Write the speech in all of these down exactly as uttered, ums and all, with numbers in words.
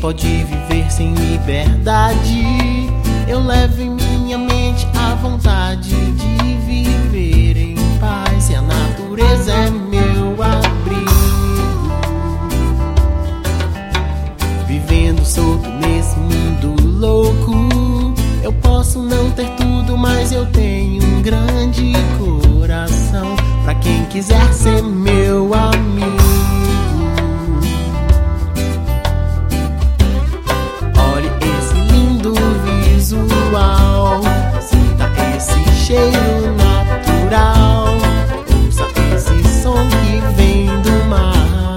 pode viver sem liberdade. Eu levo em minha mente a vontade de viver em paz, e a natureza é meu abrigo. Vivendo solto nesse mundo louco, eu posso não ter tudo, mas eu tenho um grande coração pra quem quiser ser meu amigo. Sinta esse cheiro natural, ouça esse som que vem do mar.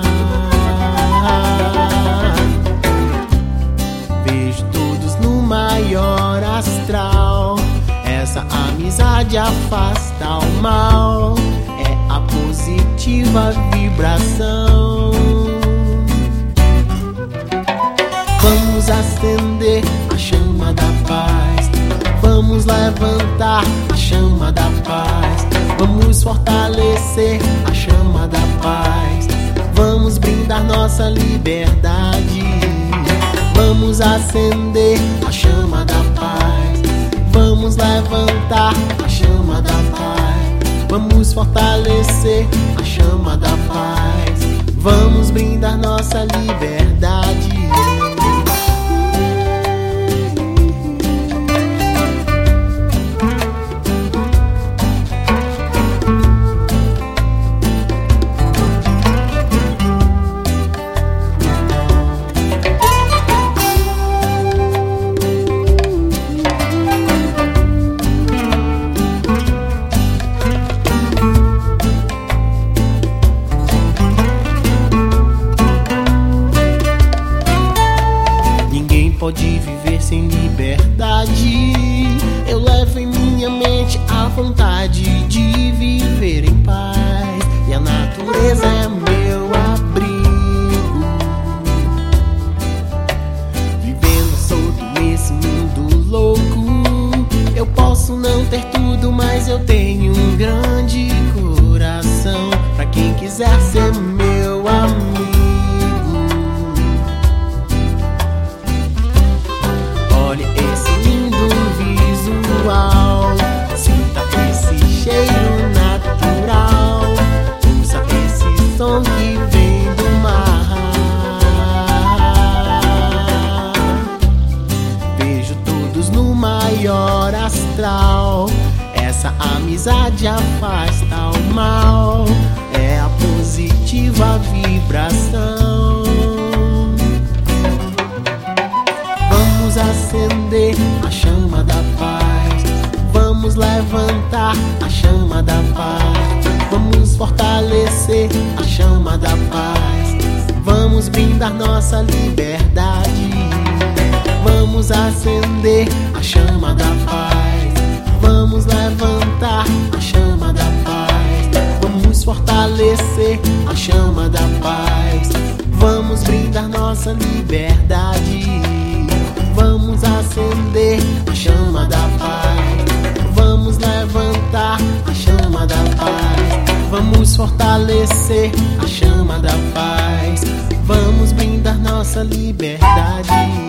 Vejo todos no maior astral. Essa amizade afasta o mal, é a positiva vibração. Vamos acender a chama da paz, vamos levantar a chama da paz, vamos fortalecer a chama da paz, vamos brindar nossa liberdade. Vamos acender a chama da paz, vamos levantar a chama da paz, vamos fortalecer a chama da paz, vamos brindar nossa liberdade. Pode viver sem liberdade. Eu levo em minha mente a vontade de viver em paz, e a natureza é meu abrigo. Vivendo solto nesse mundo louco, eu posso não ter tudo, mas eu tenho um grande coração pra quem quiser ser meu amigo. Sinta esse cheiro natural, ouça esse som que vem do mar. Vejo todos no maior astral. Essa amizade afasta o mal, é a positiva vibração. Vamos acender a chama da paz, vamos levantar a chama da paz, vamos fortalecer a chama da paz, vamos brindar nossa liberdade. Vamos acender a chama da paz, vamos levantar a chama da paz, vamos fortalecer a chama da paz, vamos brindar nossa liberdade. Vamos acender a chama da paz, vamos levantar a chama da paz, vamos fortalecer a chama da paz, vamos brindar nossa liberdade.